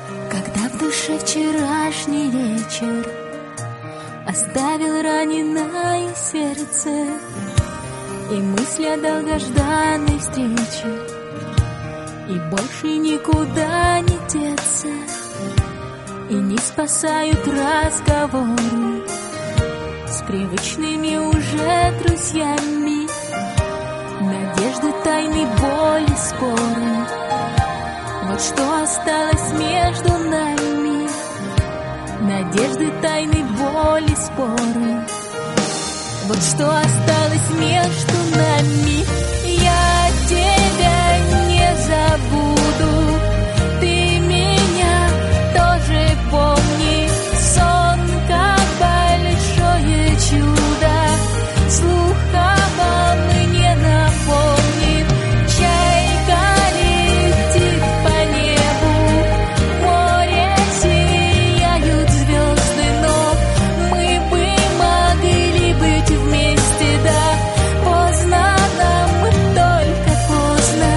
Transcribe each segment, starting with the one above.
Когда в душе вчерашний вечер оставил раненое сердце и мысль о долгожданной встрече, и больше никуда не деться, и не спасают разговоры с привычными уже друзьями, надежды, тайны, боли, споры. Вот что осталось между нами: надежды, тайны, боли, споры. Вот что осталось между нами. Я тебя не забуду, ты меня тоже помни. Сон, как большое чудо, слух обо мне напомнит. Чайка летит по небу, море сияют звезды, но мы бы могли быть вместе, да. Поздно нам, только поздно.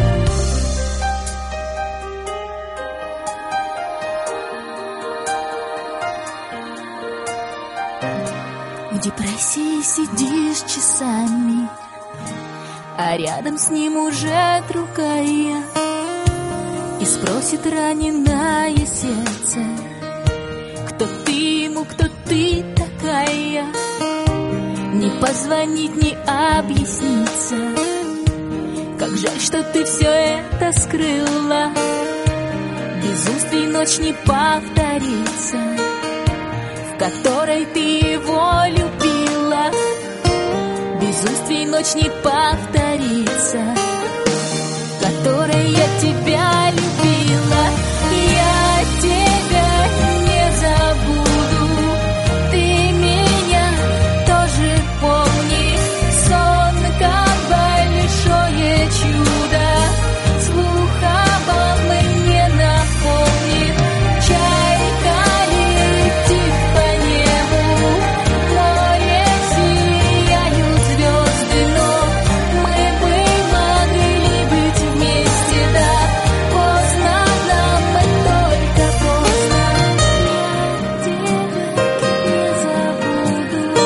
В депрессии сидишь часами, а рядом с ним уже другая, и спросит раненое сердце: кто ты ему, кто ты такая? Не позвонить, не объясниться. Как жаль, что ты все это скрыла. Безумствий ночь не повторится, в которой ты его любила. Безумствий ночь не повторится, в которой я тебя любила. Я тебя не забуду, ты меня тоже помни. Сон, как большое чудо, слух обо мне напомнит. Чайка летит по небу, море сияют звезды, но мы бы могли быть вместе, да. Поздно нам, только поздно. Я тебя не забуду,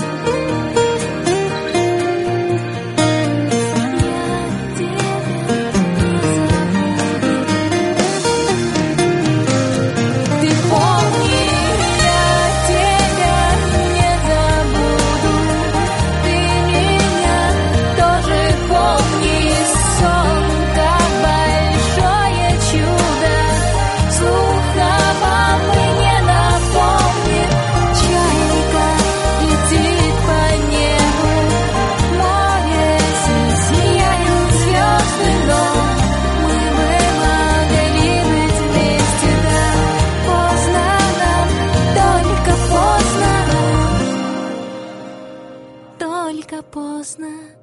ты помни, я тебя не забуду, ты меня тоже помни. Сон, как большое чудо, слух обо мне напомнит. Чайка летит по небу, море сияют звезды, но мы бы могли быть вместе, да. Поздно нам, только поздно, только поздно.